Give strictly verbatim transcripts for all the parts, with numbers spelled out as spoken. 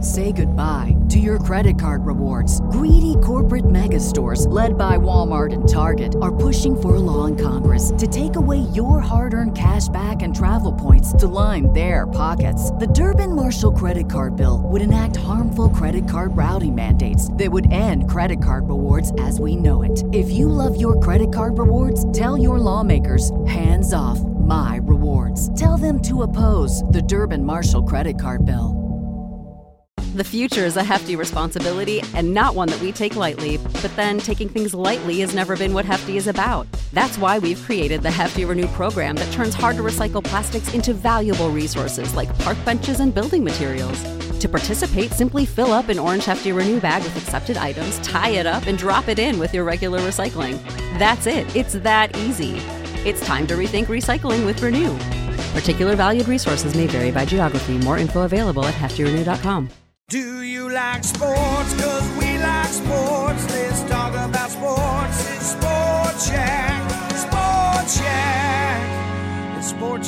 Say goodbye to your credit card rewards. Greedy corporate mega stores, led by Walmart and Target, are pushing for a law in Congress to take away your hard-earned cash back and travel points to line their pockets. The Durbin-Marshall credit card bill would enact harmful credit card routing mandates that would end credit card rewards as we know it. If you love your credit card rewards, tell your lawmakers, hands off my rewards. Tell them to oppose the Durbin-Marshall credit card bill. The future is a hefty responsibility and not one that we take lightly. But then taking things lightly has never been what Hefty is about. That's why we've created the Hefty Renew program that turns hard-to-recycle plastics into valuable resources like park benches and building materials. To participate, simply fill up an orange Hefty Renew bag with accepted items, tie it up, and drop it in with your regular recycling. That's it. It's that easy. It's time to rethink recycling with Renew. Particular valued resources may vary by geography. More info available at hefty renew dot com. Do you like sports? Cause we like sports. Let's talk about sports. It's Sport Shack. Sport Shack. It's Sport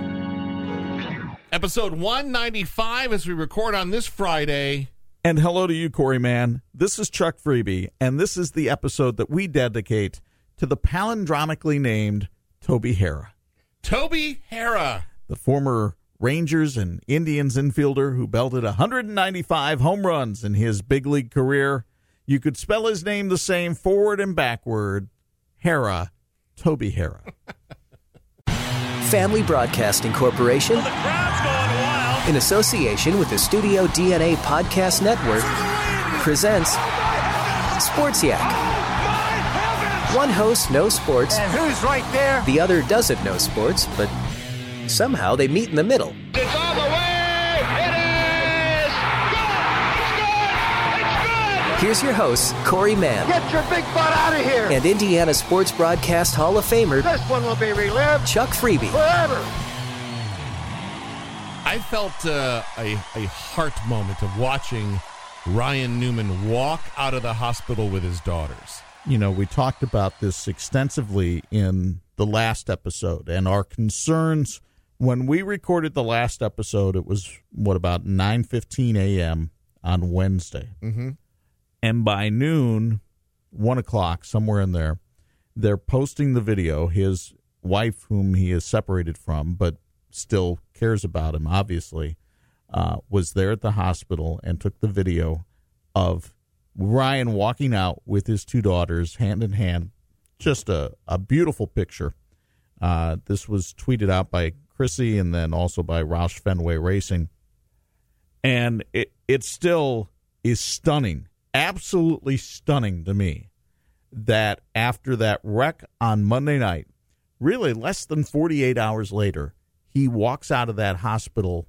Shack. Episode one ninety-five as we record on this Friday. And hello to you, Corey Mann. This is Chuck Freeby, and this is the episode that we dedicate to the palindromically named Toby Harrah. Toby Harrah. The former Rangers and Indians infielder who belted one hundred ninety-five home runs in his big league career. You could spell his name the same forward and backward. Harrah, Toby Harrah. Family Broadcasting Corporation, The crowd's going wild. in association with the Studio D N A Podcast Network, presents Sports Yak. One host knows sports, And who's right there? the other doesn't know sports, but somehow they meet in the middle. It's all the way. It is. Good. It's good. It's good. Here's your hosts, Corey Mann Get your big butt out of here. and Indiana Sports Broadcast Hall of Famer This one will be relived Chuck Freeby. forever. I felt uh, a, a heart moment of watching Ryan Newman walk out of the hospital with his daughters. You know, we talked about this extensively in the last episode, and our concerns when we recorded the last episode, it was, what, about nine fifteen a.m. on Wednesday. Mm-hmm. And by noon, one o'clock, somewhere in there, they're posting the video. His wife, whom he is separated from, but still cares about him, obviously, uh, was there at the hospital and took the video of Ryan walking out with his two daughters hand in hand. Just a, a beautiful picture. Uh, this was tweeted out by Chrissy and then also by Roush Fenway Racing. And it, it still is stunning, absolutely stunning to me, that after that wreck on Monday night, really less than forty-eight hours later, he walks out of that hospital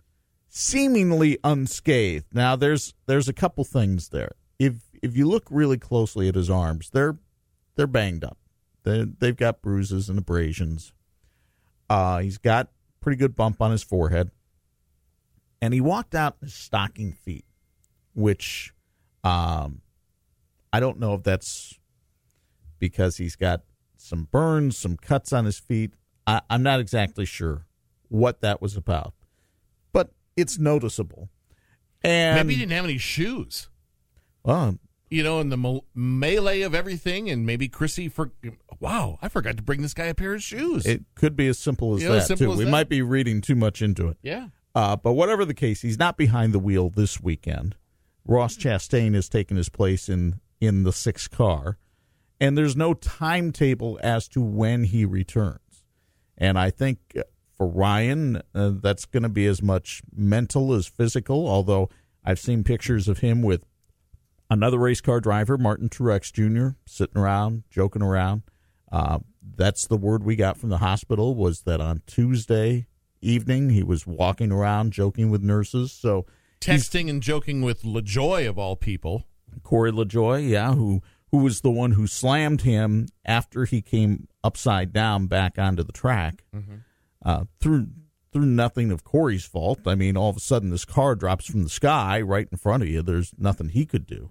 seemingly unscathed. Now, there's there's a couple things there. If if you look really closely at his arms, they're they're banged up. They they've got bruises and abrasions. Uh, he's got a pretty good bump on his forehead, and he walked out in his stocking feet, which um, I don't know if that's because he's got some burns, some cuts on his feet. I, I'm not exactly sure what that was about, but it's noticeable. And Maybe he didn't have any shoes. Well, You know, in the me- melee of everything, and maybe Chrissy for wow, I forgot to bring this guy a pair of shoes. it could be as simple as You know, that, as simple too. as We that. might be reading too much into it. yeah. Uh, but whatever the case, he's not behind the wheel this weekend. Ross Chastain has taken his place in, in the sixth car, and there's no timetable as to when he returns. And I think for Ryan, uh, that's going to be as much mental as physical, although I've seen pictures of him with another race car driver, Martin Truex Junior, sitting around, joking around. Uh, that's the word we got from the hospital, was that on Tuesday evening he was walking around, joking with nurses. So Texting and joking with LaJoy, of all people. Corey LaJoy, yeah, who who was the one who slammed him after he came upside down back onto the track, Mm-hmm. uh, through through nothing of Corey's fault. I mean, all of a sudden this car drops from the sky right in front of you. There's nothing he could do.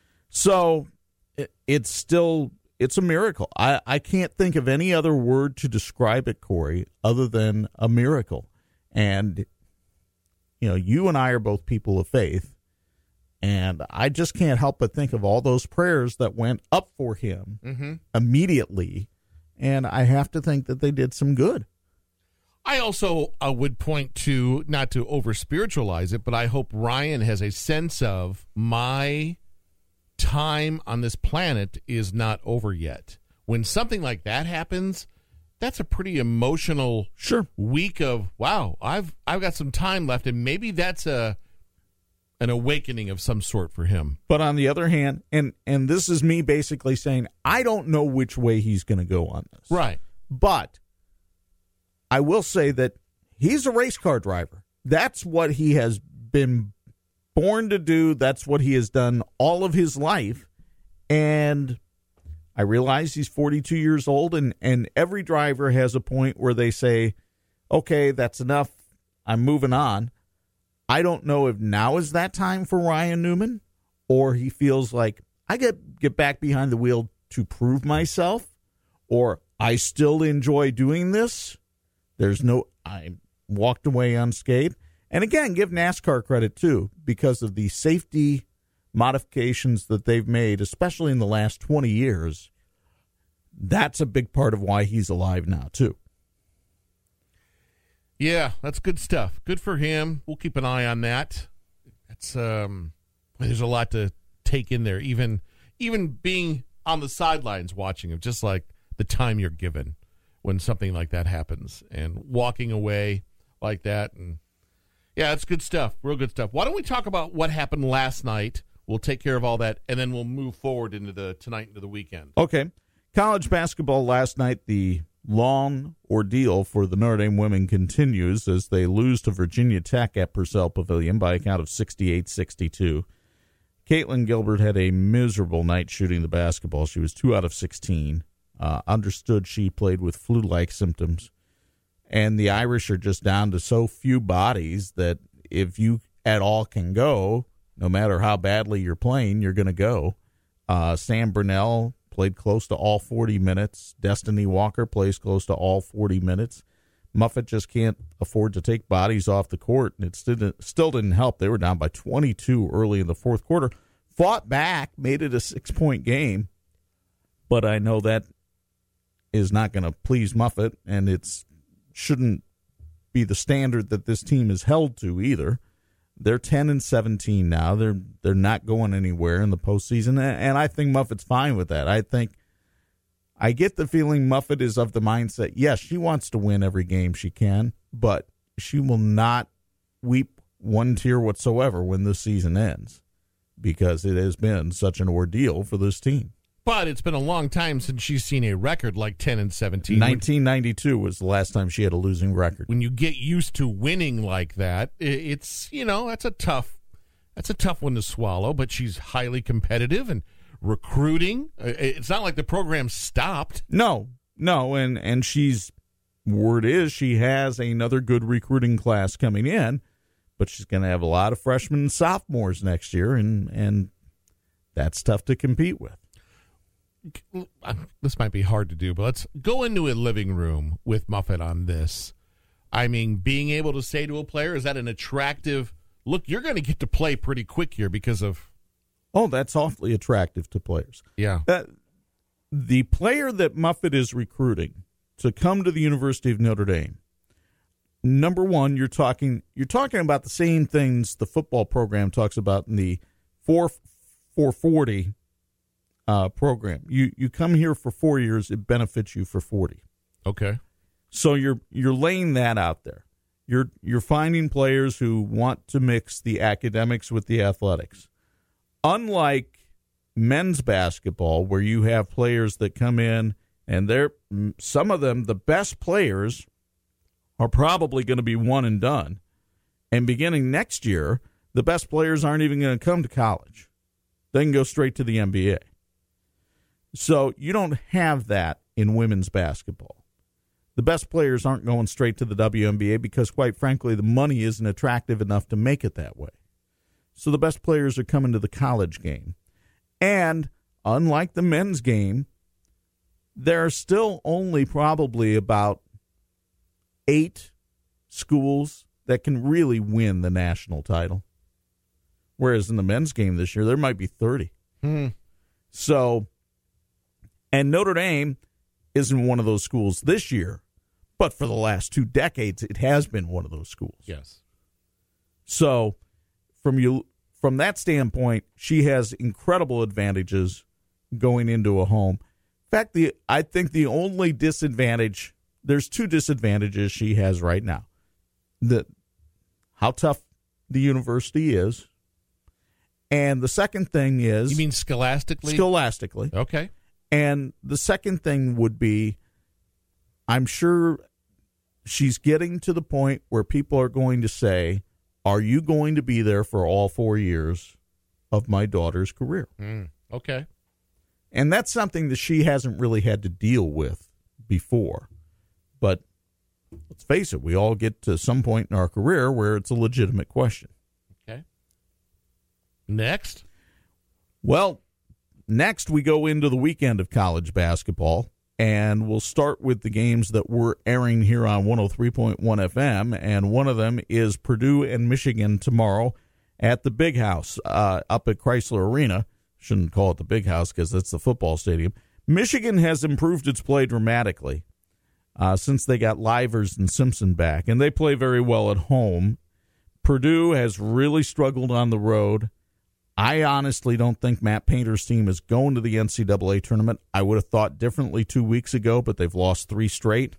So it, it's still, it's a miracle. I, I can't think of any other word to describe it, Corey, other than a miracle. And, you know, you and I are both people of faith. And I just can't help but think of all those prayers that went up for him Mm-hmm. immediately. And I have to think that they did some good. I also uh, would point to, not to over-spiritualize it, but I hope Ryan has a sense of my time on this planet is not over yet. When something like that happens, that's a pretty emotional Sure. week of, wow, I've I've got some time left, and maybe that's a an awakening of some sort for him. But on the other hand, and, and this is me basically saying, I don't know which way he's going to go on this. Right. But I will say that he's a race car driver. That's what he has been born to do. That's what he has done all of his life. And I realize he's forty-two years old, and, and every driver has a point where they say, okay, that's enough. I'm moving on. I don't know if now is that time for Ryan Newman, or he feels like I get get back behind the wheel to prove myself, or I still enjoy doing this. There's no, I walked away unscathed. And again, give NASCAR credit too, because of the safety modifications that they've made, especially in the last twenty years. That's a big part of why he's alive now too. Yeah, that's good stuff. Good for him. We'll keep an eye on that. It's um, there's a lot to take in there. Even even being on the sidelines watching him, just like the time you're given when something like that happens, and walking away like that, and yeah, that's good stuff. Real good stuff. Why don't we talk about what happened last night? We'll take care of all that, and then we'll move forward into the tonight into the weekend. Okay, college basketball last night. The long ordeal for the Notre Dame women continues as they lose to Virginia Tech at Purcell Pavilion by a count of sixty-eight sixty-two. Caitlin Gilbert had a miserable night shooting the basketball. She was two out of sixteen. Uh, understood she played with flu-like symptoms. And the Irish are just down to so few bodies that if you at all can go, no matter how badly you're playing, you're going to go. Uh, Sam Brunell played close to all forty minutes. Destiny Walker plays close to all forty minutes. Muffet just can't afford to take bodies off the court, and it still didn't, still didn't help. They were down by twenty-two early in the fourth quarter. Fought back, made it a six-point game, but I know that is not going to please Muffet, and it shouldn't be the standard that this team is held to either. They're ten and seventeen now. They're they're not going anywhere in the postseason, and I think Muffet's fine with that. I think I get the feeling Muffet is of the mindset, yes, she wants to win every game she can, but she will not weep one tear whatsoever when this season ends, because it has been such an ordeal for this team. But it's been a long time since she's seen a record like ten and seventeen. nineteen ninety-two was the last time she had a losing record. When you get used to winning like that, it's, you know, that's a tough, that's a tough one to swallow. But she's highly competitive and recruiting. It's not like the program stopped. No, no, and and she's, word is she has another good recruiting class coming in, but she's going to have a lot of freshmen and sophomores next year, and and that's tough to compete with. This might be hard to do, but let's go into a living room with Muffet on this. I mean, being able to say to a player, is that an attractive look? You're going to get to play pretty quick here because of. Oh, that's awfully attractive to players. Yeah. Uh, the player that Muffet is recruiting to come to the University of Notre Dame, number one, you're talking you're talking about the same things the football program talks about in the four forty Uh, program. You you come here for four years, it benefits you for forty. Okay. So you're you're laying that out there. You're you're finding players who want to mix the academics with the athletics. Unlike men's basketball, where you have players that come in and they're some of them, the best players, are probably going to be one and done. And beginning next year, the best players aren't even going to come to college. They can go straight to the N B A. So you don't have that in women's basketball. The best players aren't going straight to the W N B A because, quite frankly, the money isn't attractive enough to make it that way. So the best players are coming to the college game. And unlike the men's game, there are still only probably about eight schools that can really win the national title. whereas in the men's game this year, there might be thirty. Hmm. So, and Notre Dame isn't one of those schools this year, but for the last two decades, it has been one of those schools. Yes. So, from you from that standpoint, she has incredible advantages going into a home. In fact, the I think the only disadvantage, there's two disadvantages she has right now. The how tough the university is, and the second thing is You mean scholastically? scholastically. Okay. And the second thing would be, I'm sure she's getting to the point where people are going to say, are you going to be there for all four years of my daughter's career? Mm, okay. And that's something that she hasn't really had to deal with before. But let's face it, we all get to some point in our career where it's a legitimate question. Okay. Next. Well, next we go into the weekend of college basketball, and we'll start with the games that we're airing here on one oh three point one F M, and one of them is Purdue and Michigan tomorrow at the Big House uh, up at Chrysler Arena. Shouldn't call it the Big House because that's the football stadium. Michigan has improved its play dramatically uh, since they got Livers and Simpson back, and they play very well at home. Purdue has really struggled on the road. I honestly don't think Matt Painter's team is going to the N C double A tournament. I would have thought differently two weeks ago, but they've lost three straight.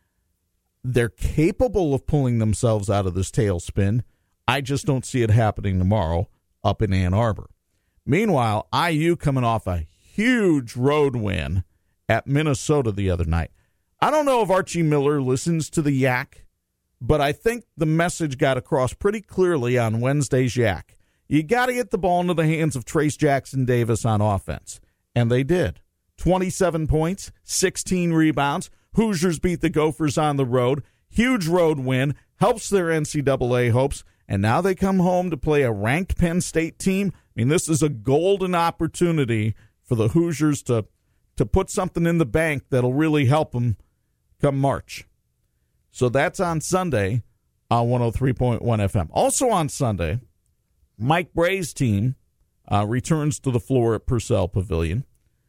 They're capable of pulling themselves out of this tailspin. I just don't see it happening tomorrow up in Ann Arbor. Meanwhile, I U coming off a huge road win at Minnesota the other night. I don't know if Archie Miller listens to the Yak, but I think the message got across pretty clearly on Wednesday's Yak. You got to get the ball into the hands of Trace Jackson Davis on offense. And they did. twenty-seven points, sixteen rebounds. Hoosiers beat the Gophers on the road. Huge road win. Helps their N C double A hopes. And now they come home to play a ranked Penn State team. I mean, this is a golden opportunity for the Hoosiers to, to put something in the bank that'll really help them come March. So that's on Sunday on one oh three point one F M. Also on Sunday, Mike Bray's team uh, returns to the floor at Purcell Pavilion,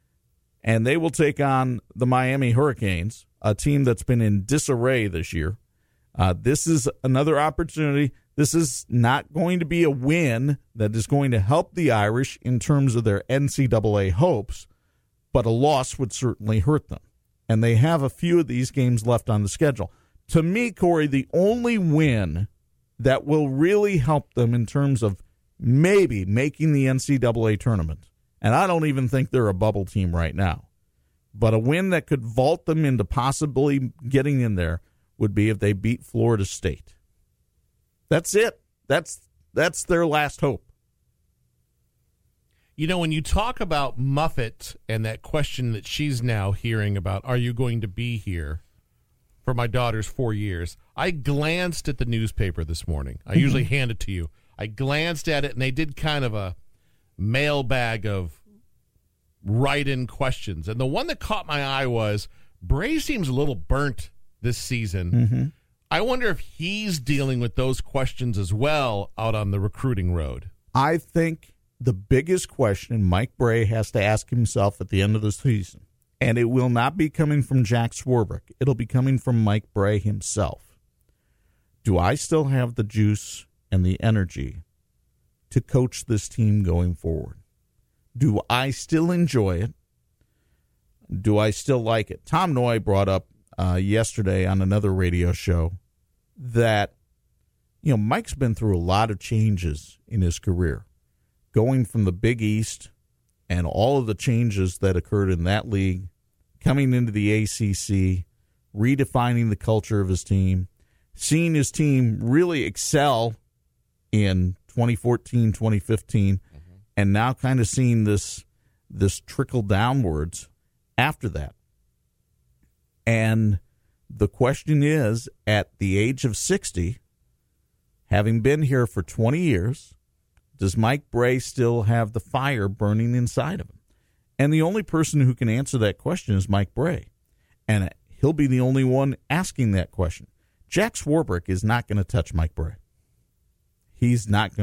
and they will take on the Miami Hurricanes, a team that's been in disarray this year. Uh, this is another opportunity. This is not going to be a win that is going to help the Irish in terms of their N C double A hopes, but a loss would certainly hurt them. And they have a few of these games left on the schedule. To me, Corey, the only win that will really help them in terms of maybe making the N C double A tournament, and I don't even think they're a bubble team right now, but a win that could vault them into possibly getting in there would be if they beat Florida State. That's it. That's that's their last hope. You know, when you talk about Muffet and that question that she's now hearing about, are you going to be here for my daughter's four years? I glanced at the newspaper this morning. I usually hand it to you. I glanced at it, and they did kind of a mailbag of write-in questions. And the one that caught my eye was, Bray seems a little burnt this season. Mm-hmm. I wonder if he's dealing with those questions as well out on the recruiting road. I think the biggest question Mike Bray has to ask himself at the end of the season, and it will not be coming from Jack Swarbrick. It'll be coming from Mike Bray himself. Do I still have the juice and the energy to coach this team going forward? Do I still enjoy it? Do I still like it? Tom Noy brought up uh, yesterday on another radio show that, you know, Mike's been through a lot of changes in his career, going from the Big East and all of the changes that occurred in that league, coming into the A C C, redefining the culture of his team, seeing his team really excel in twenty fourteen, twenty fifteen, mm-hmm. and now kind of seeing this this trickle downwards after that. And the question is, at the age of sixty, having been here for twenty years, does Mike Bray still have the fire burning inside of him? And the only person who can answer that question is Mike Bray. And he'll be the only one asking that question. Jack Swarbrick is not going to touch Mike Bray. He's not going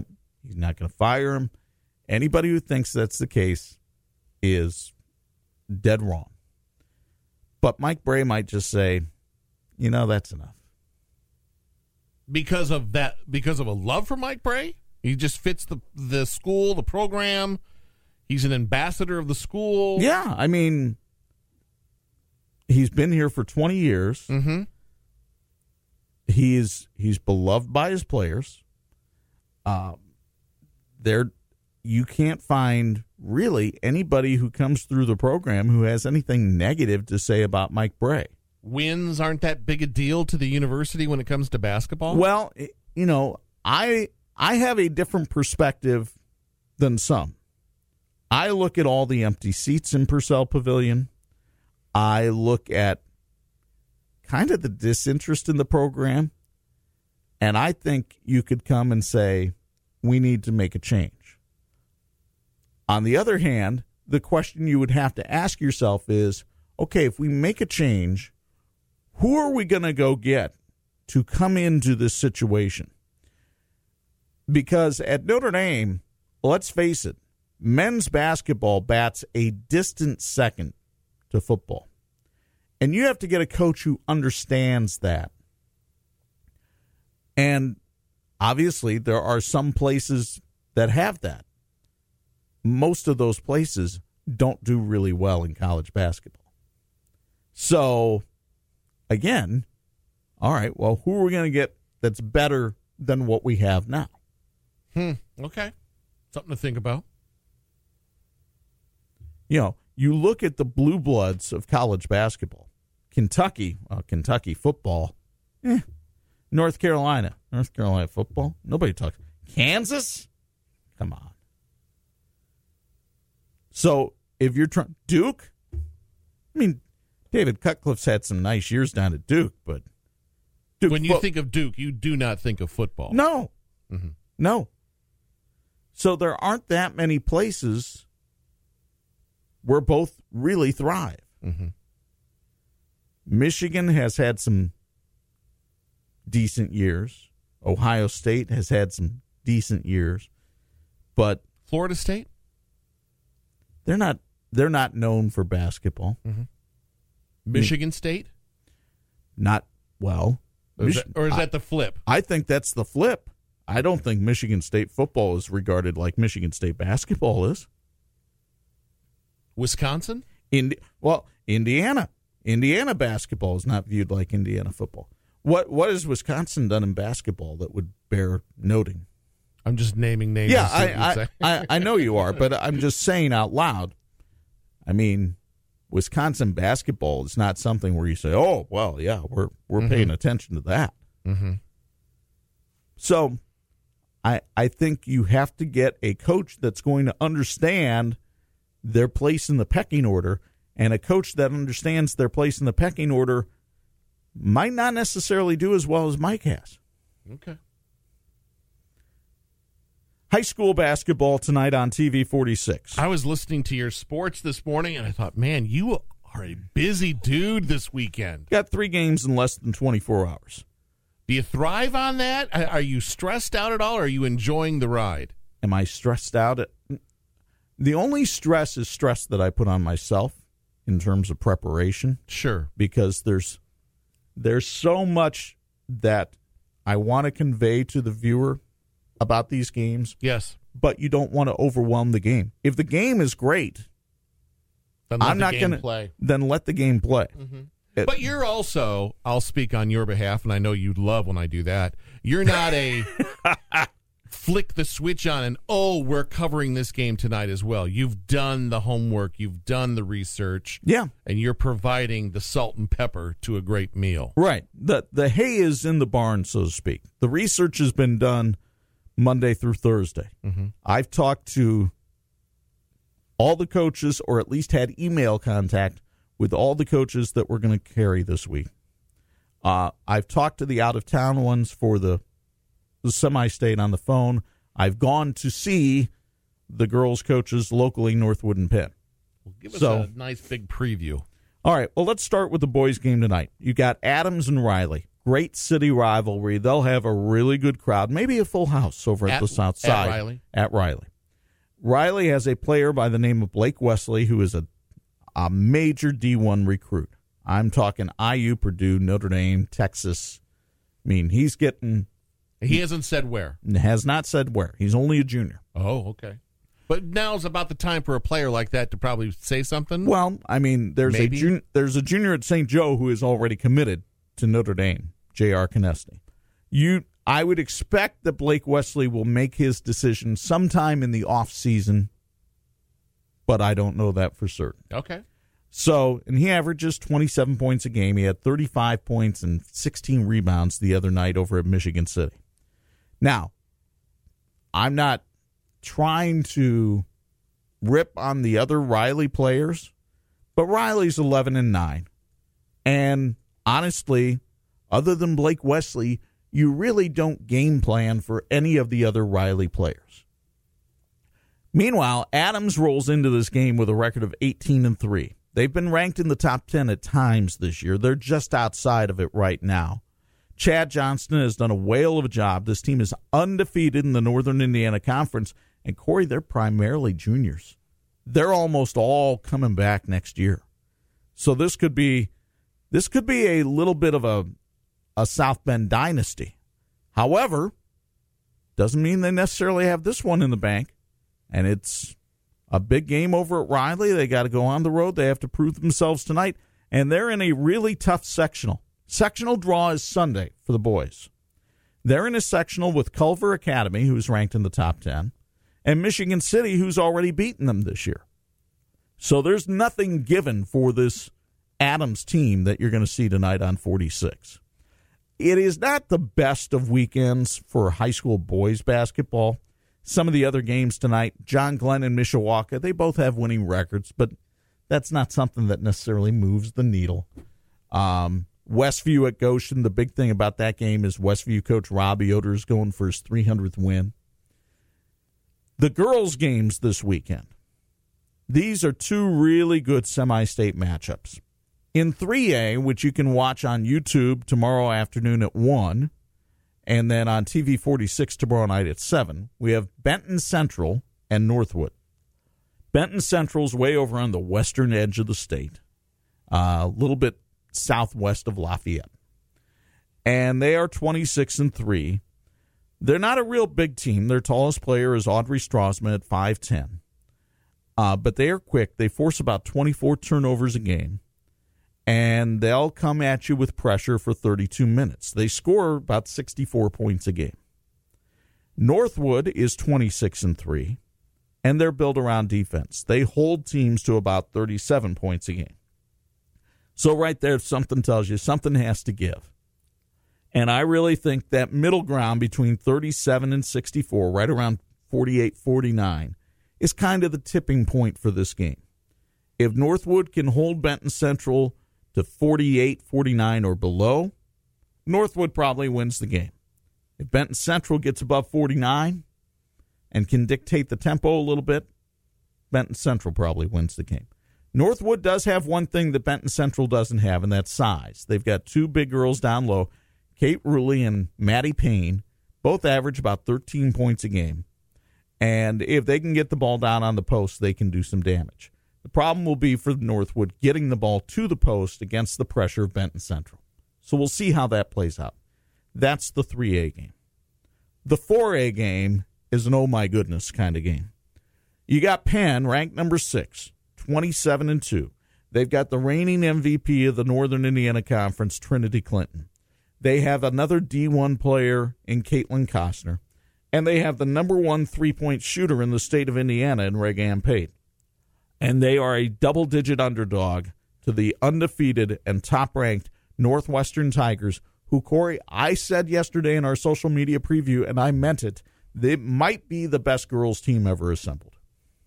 He's not going to fire him. Anybody who thinks that's the case is dead wrong. But Mike Brey might just say, you know, that's enough. Because of that, because of a love for Mike Brey? He just fits the the school, the program. He's an ambassador of the school. Yeah, I mean, he's been here for twenty years. Mm-hmm. He's he's beloved by his players. Uh, there, you can't find really anybody who comes through the program who has anything negative to say about Mike Brey. Wins aren't that big a deal to the university when it comes to basketball? Well, you know, I I have a different perspective than some. I look at all the empty seats in Purcell Pavilion. I look at kind of the disinterest in the program, and I think you could come and say, we need to make a change. On the other hand, the question you would have to ask yourself is, okay, if we make a change, who are we going to go get to come into this situation? Because at Notre Dame, let's face it, men's basketball bats a distant second to football. And you have to get a coach who understands that. And obviously, there are some places that have that. Most of those places don't do really well in college basketball. So, again, all right, well, who are we going to get that's better than what we have now? Hmm, okay. Something to think about. You know, you look at the blue bloods of college basketball. Kentucky, well, Kentucky football, eh. North Carolina, North Carolina football, nobody talks. Kansas? Come on. So, if you're trying, Duke? I mean, David Cutcliffe's had some nice years down at Duke, but Duke when you fo- think of Duke, you do not think of football. No. Mm-hmm. No. So there aren't that many places where both really thrive. Mm-hmm. Michigan has had some decent years. Ohio State has had some decent years. But Florida State? They're not they're not known for basketball. Mm-hmm. Michigan State? Not well. Or is, Mich- that, or is I, that the flip? I think that's the flip. I don't think Michigan State football is regarded like Michigan State basketball is. Wisconsin? Indi- well, Indiana. Indiana basketball is not viewed like Indiana football. What What has Wisconsin done in basketball that would bear noting? I'm just naming names. Yeah, to see what you I, say. I, I, I know you are, but I'm just saying out loud. I mean, Wisconsin basketball is not something where you say, "Oh, well, yeah, we're we're Mm-hmm. paying attention to that." Mm-hmm. So, I I think you have to get a coach that's going to understand their place in the pecking order, and a coach that understands their place in the pecking order might not necessarily do as well as Mike has. Okay. High school basketball tonight on T V forty-six. I was listening to your sports this morning, and I thought, man, you are a busy dude this weekend. Got three games in less than twenty-four hours. Do you thrive on that? Are you stressed out at all, or are you enjoying the ride? Am I stressed out? At, the only stress is stress that I put on myself in terms of preparation. Sure. Because there's there's so much that I want to convey to the viewer about these games. Yes. But you don't want to overwhelm the game. If the game is great, Then let I'm the not game going to play. then let the game play. Mm-hmm. It- But you're also, I'll speak on your behalf, and I know you love when I do that. You're not a flick the switch on and, oh, we're covering this game tonight as well. You've done the homework. You've done the research. Yeah. And you're providing the salt and pepper to a great meal. Right. The the hay is in the barn, so to speak. The research has been done Monday through Thursday. Mm-hmm. I've talked to all the coaches, or at least had email contact with all the coaches that we're going to carry this week. Uh, I've talked to the out-of-town ones for the, the semi-state on the phone. I've gone to see the girls' coaches locally, Northwood and Penn. Well, give us So- a nice big preview. All right, well, let's start with the boys' game tonight. You got Adams and Riley. Great city rivalry. They'll have a really good crowd, maybe a full house over at, At- the south at side. Riley. At Riley. Riley has a player by the name of Blake Wesley, who is a, a major D one recruit. I'm talking I U, Purdue, Notre Dame, Texas. I mean, he's getting... He hasn't said where. Has not said where. He's only a junior. Oh, okay. But now's about the time for a player like that to probably say something. Well, I mean, there's Maybe. a jun- there's a junior at Saint Joe who is already committed to Notre Dame, J R. Konechny. You, I would expect that Blake Wesley will make his decision sometime in the off season, but I don't know that for certain. Okay. So, and he averages twenty-seven points a game. He had thirty-five points and sixteen rebounds the other night over at Michigan City. Now, I'm not trying to rip on the other Riley players, but Riley's eleven and nine. And honestly, other than Blake Wesley, you really don't game plan for any of the other Riley players. Meanwhile, Adams rolls into this game with a record of eighteen and three. They've been ranked in the top ten at times this year. They're just outside of it right now. Chad Johnston has done a whale of a job. This team is undefeated in the Northern Indiana Conference. And, Corey, they're primarily juniors. They're almost all coming back next year. So this could be this could be a little bit of a, a South Bend dynasty. However, doesn't mean they necessarily have this one in the bank. And it's a big game over at Riley. They got to go on the road. They have to prove themselves tonight. And they're in a really tough sectional. Sectional draw is Sunday for the boys. They're in a sectional with Culver Academy, who's ranked in the top ten, and Michigan City, who's already beaten them this year. So there's nothing given for this Adams team that you're going to see tonight on forty-six. It is not the best of weekends for high school boys basketball. Some of the other games tonight, John Glenn and Mishawaka, they both have winning records, but that's not something that necessarily moves the needle. Um, Westview at Goshen, the big thing about that game is Westview coach Robbie Yoder is going for his three hundredth win. The girls' games this weekend. These are two really good semi-state matchups. In three A, which you can watch on YouTube tomorrow afternoon at one, and then on T V forty-six tomorrow night at seven, we have Benton Central and Northwood. Benton Central's way over on the western edge of the state, uh, a little bit southwest of Lafayette. And they are twenty-six and three. They're not a real big team. Their tallest player is Audrey Strausman at five ten. Uh, but they are quick. They force about twenty-four turnovers a game. And they'll come at you with pressure for thirty-two minutes. They score about sixty-four points a game. Northwood is twenty-six and three. And they're built around defense. They hold teams to about thirty-seven points a game. So right there, something tells you something has to give. And I really think that middle ground between thirty-seven and sixty-four, right around forty-eight forty-nine, is kind of the tipping point for this game. If Northwood can hold Benton Central to forty-eight forty-nine or below, Northwood probably wins the game. If Benton Central gets above forty-nine and can dictate the tempo a little bit, Benton Central probably wins the game. Northwood does have one thing that Benton Central doesn't have, and that's size. They've got two big girls down low, Kate Ruley and Maddie Payne, both average about thirteen points a game. And if they can get the ball down on the post, they can do some damage. The problem will be for Northwood getting the ball to the post against the pressure of Benton Central. So we'll see how that plays out. That's the three A game. The four A game is an oh my goodness kind of game. You got Penn, ranked number six, twenty-seven and two. They've got the reigning M V P of the Northern Indiana Conference, Trinity Clinton. They have another D one player in Caitlin Costner. And they have the number one three-point shooter in the state of Indiana in Regan Pate. And they are a double-digit underdog to the undefeated and top-ranked Northwestern Tigers, who, Corey, I said yesterday in our social media preview, and I meant it, they might be the best girls team ever assembled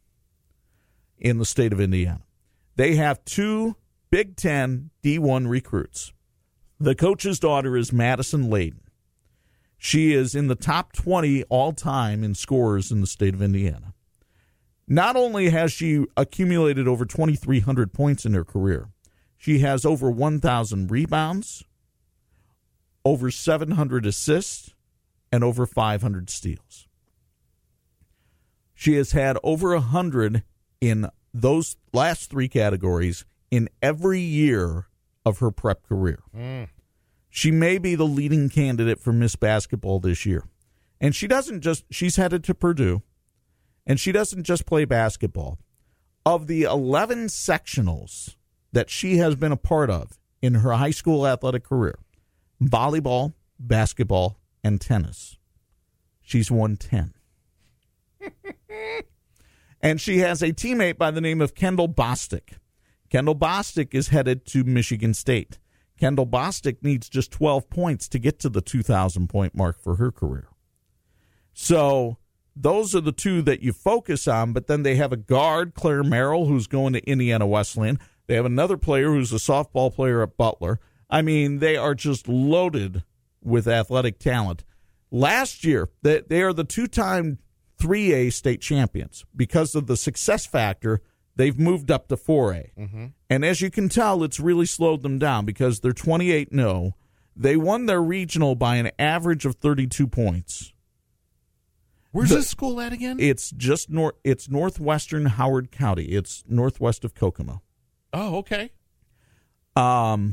in the state of Indiana. They have two Big Ten D one recruits. The coach's daughter is Madison Layden. She is in the top twenty all-time in scorers in the state of Indiana. Not only has she accumulated over twenty-three hundred points in her career, she has over one thousand rebounds, over seven hundred assists, and over five hundred steals. She has had over one hundred in those last three categories in every year of her prep career. Mm. She may be the leading candidate for Miss Basketball this year. And she doesn't just, she's headed to Purdue, and she doesn't just play basketball. Of the eleven sectionals that she has been a part of in her high school athletic career, volleyball, basketball, and tennis, she's won ten. And she has a teammate by the name of Kendall Bostic. Kendall Bostic is headed to Michigan State. Kendall Bostic needs just twelve points to get to the two thousand point mark for her career. So those are the two that you focus on, but then they have a guard, Claire Merrill, who's going to Indiana Wesleyan. They have another player who's a softball player at Butler. I mean, they are just loaded with athletic talent. Last year, they, they are the two-time three A state champions. Because of the success factor, they've moved up to four A. Mm-hmm. And as you can tell, it's really slowed them down because they're twenty-eight and oh. They won their regional by an average of thirty-two points. Where's the, this school at again? It's just nor- It's northwestern Howard County. It's northwest of Kokomo. Oh, okay. Um,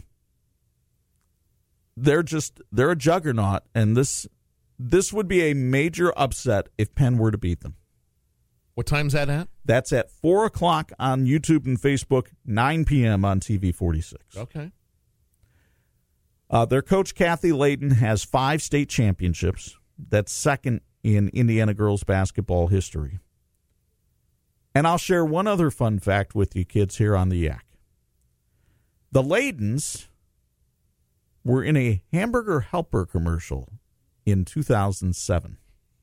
they're just they're a juggernaut, and this this would be a major upset if Penn were to beat them. What time's that at? That's at four o'clock on YouTube and Facebook, nine p.m. on T V forty-six. Okay. Uh, their coach, Kathy Layton, has five state championships. That's second in Indiana girls basketball history. And I'll share one other fun fact with you kids here on the Yak. The Laytons were in a Hamburger Helper commercial in two thousand seven.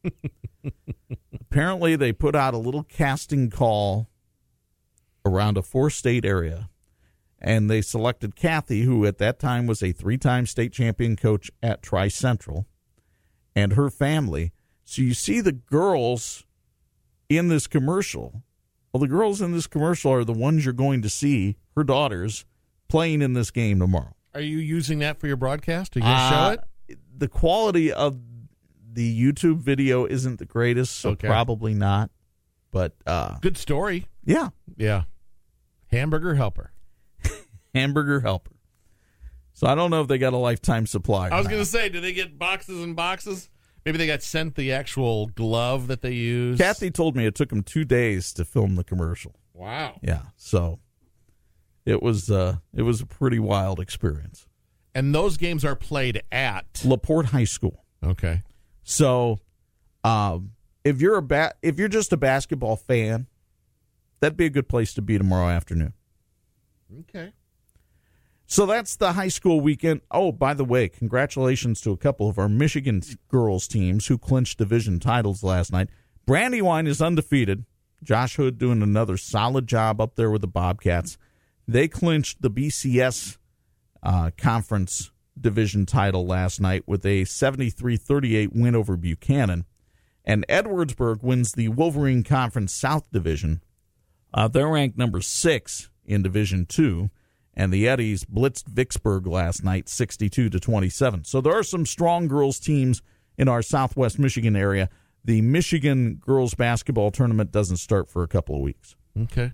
Apparently, they put out a little casting call around a four-state area, and they selected Kathy, who at that time was a three-time state champion coach at Tri-Central, and her family. So you see the girls in this commercial. Well, the girls in this commercial are the ones you're going to see, her daughters, playing in this game tomorrow. Are you using that for your broadcast? Are you going to uh, show it? The quality of the YouTube video isn't the greatest, so okay. Probably not. But uh, good story. Yeah. Yeah. Hamburger Helper. Hamburger Helper. So I don't know if they got a lifetime supply. I was going to say, do they get boxes and boxes? Maybe they got sent the actual glove that they use. Kathy told me it took them two days to film the commercial. Wow. Yeah. So it was uh, it was a pretty wild experience. And those games are played at LaPorte High School. Okay. So um, if you're a ba- if you're just a basketball fan, that'd be a good place to be tomorrow afternoon. Okay. So that's the high school weekend. Oh, by the way, congratulations to a couple of our Michigan girls teams who clinched division titles last night. Brandywine is undefeated. Josh Hood doing another solid job up there with the Bobcats. They clinched the B C S uh, conference division title last night with a seventy-three thirty-eight win over Buchanan. And Edwardsburg wins the Wolverine Conference South Division. Uh, they're ranked number six in Division Two. And the Eddies blitzed Vicksburg last night, sixty-two to twenty-seven. So there are some strong girls teams in our Southwest Michigan area. The Michigan girls basketball tournament doesn't start for a couple of weeks. Okay.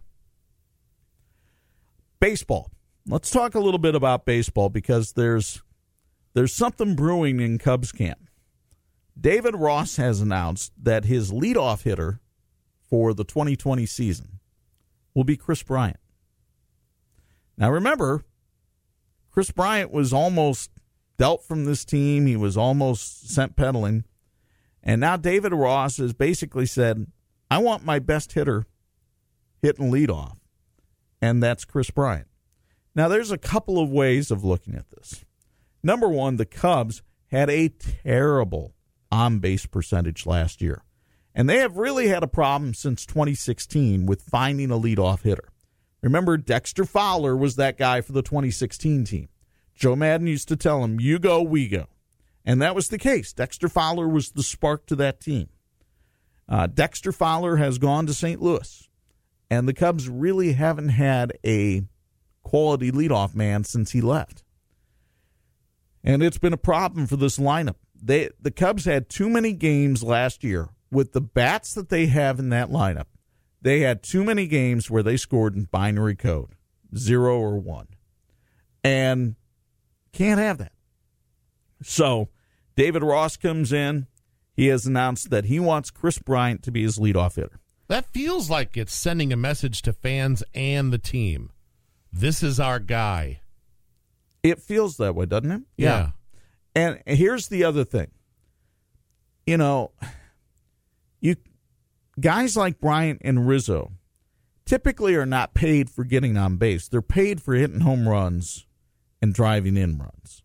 Baseball. Let's talk a little bit about baseball because there's there's something brewing in Cubs camp. David Ross has announced that his leadoff hitter for the twenty twenty season will be Chris Bryant. Now, remember, Chris Bryant was almost dealt from this team. He was almost sent peddling. And now David Ross has basically said, I want my best hitter hitting leadoff, and that's Chris Bryant. Now, there's a couple of ways of looking at this. Number one, the Cubs had a terrible on-base percentage last year, and they have really had a problem since twenty sixteen with finding a leadoff hitter. Remember, Dexter Fowler was that guy for the twenty sixteen team. Joe Madden used to tell him, you go, we go. And that was the case. Dexter Fowler was the spark to that team. Uh, Dexter Fowler has gone to Saint Louis, and the Cubs really haven't had a quality leadoff man since he left. And it's been a problem for this lineup. They the Cubs had too many games last year with the bats that they have in that lineup. They had too many games where they scored in binary code, zero or one. And can't have that. So David Ross comes in. He has announced that he wants Chris Bryant to be his leadoff hitter. That feels like it's sending a message to fans and the team. This is our guy. It feels that way, doesn't it? Yeah. And here's the other thing. You know, you guys like Bryant and Rizzo typically are not paid for getting on base. They're paid for hitting home runs and driving in runs.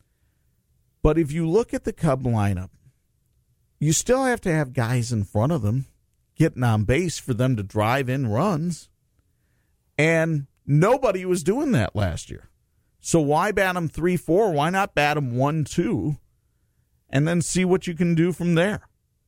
But if you look at the Cub lineup, you still have to have guys in front of them getting on base for them to drive in runs. And nobody was doing that last year. So why bat them three four? Why not bat them one two and then see what you can do from there?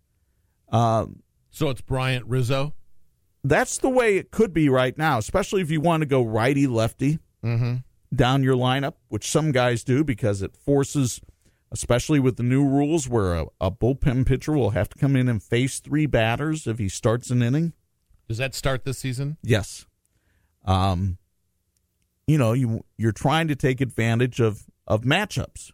Uh, so it's Bryant, Rizzo? That's the way it could be right now, especially if you want to go righty-lefty mm-hmm. down your lineup, which some guys do because it forces, especially with the new rules where a, a bullpen pitcher will have to come in and face three batters if he starts an inning. Does that start this season? Yes. Um. You know, you, you're trying to take advantage of, of matchups.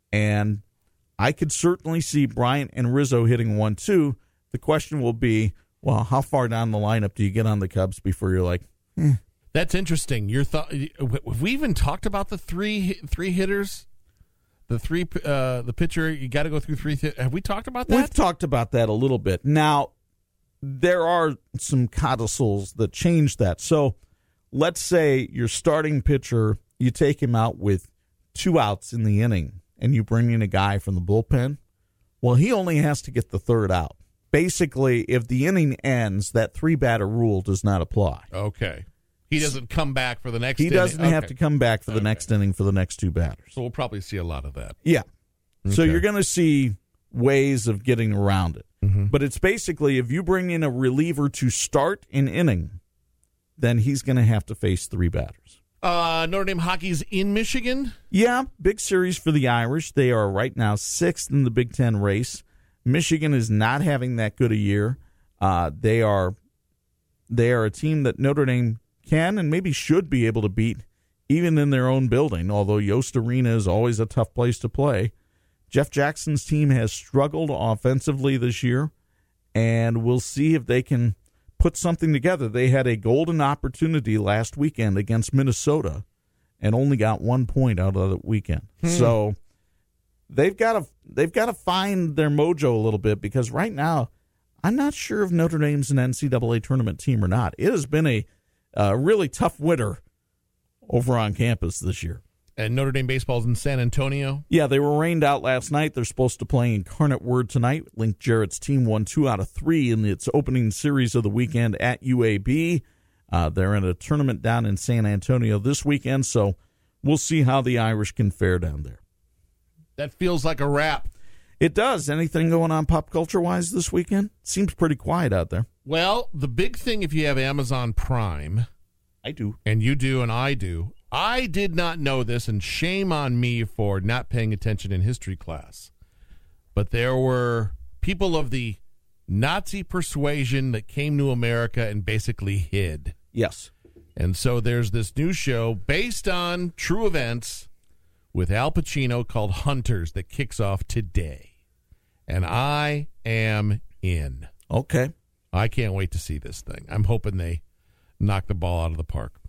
And I could certainly see Bryant and Rizzo hitting one two. The question will be, well, how far down the lineup do you get on the Cubs before you're like, eh. That's interesting. Your thought? Have we even talked about the three three hitters? The three, uh, the pitcher, you got to go through three. Th- have we talked about that? We've talked about that a little bit. Now, there are some codicils that change that. So, let's say your starting pitcher, you take him out with two outs in the inning, and you bring in a guy from the bullpen. Well, he only has to get the third out. Basically, if the inning ends, that three-batter rule does not apply. Okay. He doesn't come back for the next He inning. doesn't okay. have to come back for the okay. next inning for the next two batters. So we'll probably see a lot of that. Yeah. Okay. So you're going to see ways of getting around it. Mm-hmm. But it's basically if you bring in a reliever to start an inning, then he's going to have to face three batters. Uh, Notre Dame hockey's in Michigan? Yeah, big series for the Irish. They are right now sixth in the Big Ten race. Michigan is not having that good a year. Uh, they are they are a team that Notre Dame can and maybe should be able to beat even in their own building, although Yost Arena is always a tough place to play. Jeff Jackson's team has struggled offensively this year, and we'll see if they can put something together. They had a golden opportunity last weekend against Minnesota and only got one point out of the weekend. Hmm. So they've got to they've got to find their mojo a little bit because right now I'm not sure if Notre Dame's an N C double A tournament team or not. It has been a uh, really tough winter over on campus this year. And Notre Dame baseball's in San Antonio? Yeah, they were rained out last night. They're supposed to play Incarnate Word tonight. Link Jarrett's team won two out of three in its opening series of the weekend at U A B. Uh, they're in a tournament down in San Antonio this weekend, so we'll see how the Irish can fare down there. That feels like a wrap. It does. Anything going on pop culture-wise this weekend? Seems pretty quiet out there. Well, the big thing if you have Amazon Prime, I do. And you do and I do, I did not know this, and shame on me for not paying attention in history class. But there were people of the Nazi persuasion that came to America and basically hid. Yes. And so there's this new show based on true events with Al Pacino called Hunters that kicks off today. And I am in. Okay. I can't wait to see this thing. I'm hoping they knock the ball out of the park.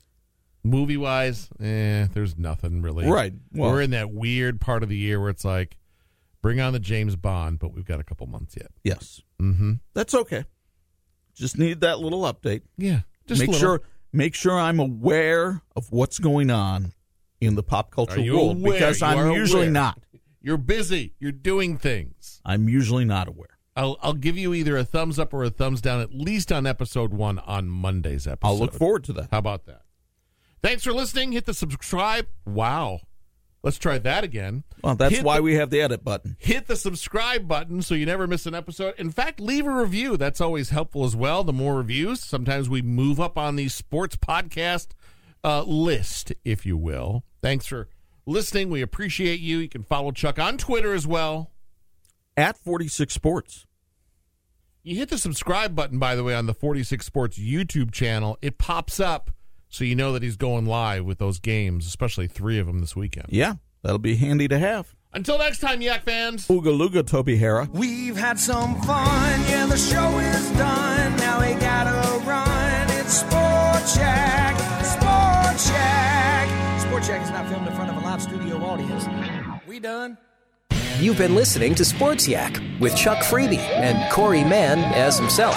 Movie-wise, eh, there's nothing really. Right. Well, we're in that weird part of the year where it's like, bring on the James Bond, but we've got a couple months yet. Yes. Mm-hmm. That's okay. Just need that little update. Yeah. Just make little. sure make sure I'm aware of what's going on in the pop culture world aware? because You I'm usually aware. not. You're busy. You're doing things. I'm usually not aware. I'll I'll give you either a thumbs up or a thumbs down, at least on episode one on Monday's episode. I'll look forward to that. How about that? Thanks for listening. Hit the subscribe. Wow. Let's try that again. Well, that's hit why the, we have the edit button. Hit the subscribe button so you never miss an episode. In fact, leave a review. That's always helpful as well. The more reviews, sometimes we move up on the sports podcast uh, list, if you will. Thanks for listening. We appreciate you. You can follow Chuck on Twitter as well. At forty-six Sports. You hit the subscribe button, by the way, on the forty-six Sports YouTube channel. It pops up so you know that he's going live with those games, especially three of them this weekend. Yeah, that'll be handy to have. Until next time, Yak fans. Ooga Luga, Toby Hara. We've had some fun, yeah, the show is done. Now we gotta run. It's Sport Shack, Sport Shack. Sport Shack is not filmed in front of a live studio audience. We done? You've been listening to Sports Yak with Chuck Freeby and Corey Mann as himself.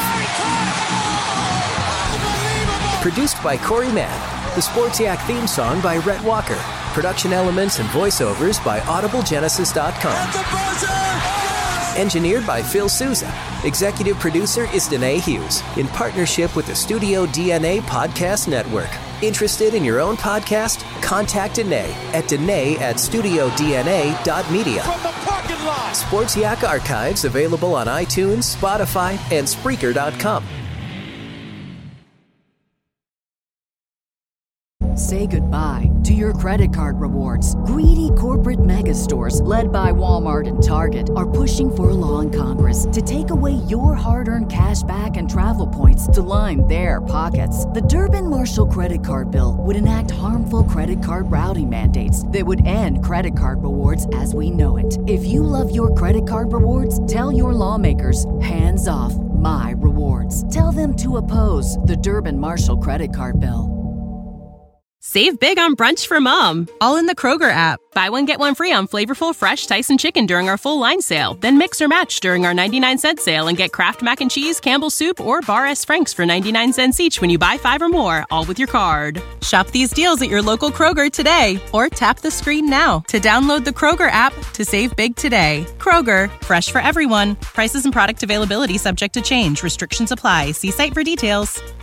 Produced by Corey Mann. The Sports Yak theme song by Rhett Walker. Production elements and voiceovers by Audible Genesis dot com. Engineered by Phil Sousa. Executive producer is Danae Hughes in partnership with the Studio D N A Podcast Network. Interested in your own podcast? Contact Danae at Danae at studio d n a dot media. From the parking lot! Sports Yak archives available on iTunes, Spotify, and Spreaker dot com. Say goodbye to your credit card rewards. Greedy corporate mega stores, led by Walmart and Target, are pushing for a law in Congress to take away your hard-earned cash back and travel points to line their pockets. The Durbin-Marshall credit card bill would enact harmful credit card routing mandates that would end credit card rewards as we know it. If you love your credit card rewards, tell your lawmakers, hands off my rewards. Tell them to oppose the Durbin-Marshall credit card bill. Save big on brunch for mom, all in the Kroger app. Buy one, get one free on flavorful, fresh Tyson chicken during our full line sale. Then mix or match during our ninety-nine cent sale and get Kraft Mac and Cheese, Campbell's Soup, or Bar S. Frank's for ninety-nine cents each when you buy five or more, all with your card. Shop these deals at your local Kroger today, or tap the screen now to download the Kroger app to save big today. Kroger, fresh for everyone. Prices and product availability subject to change. Restrictions apply. See site for details.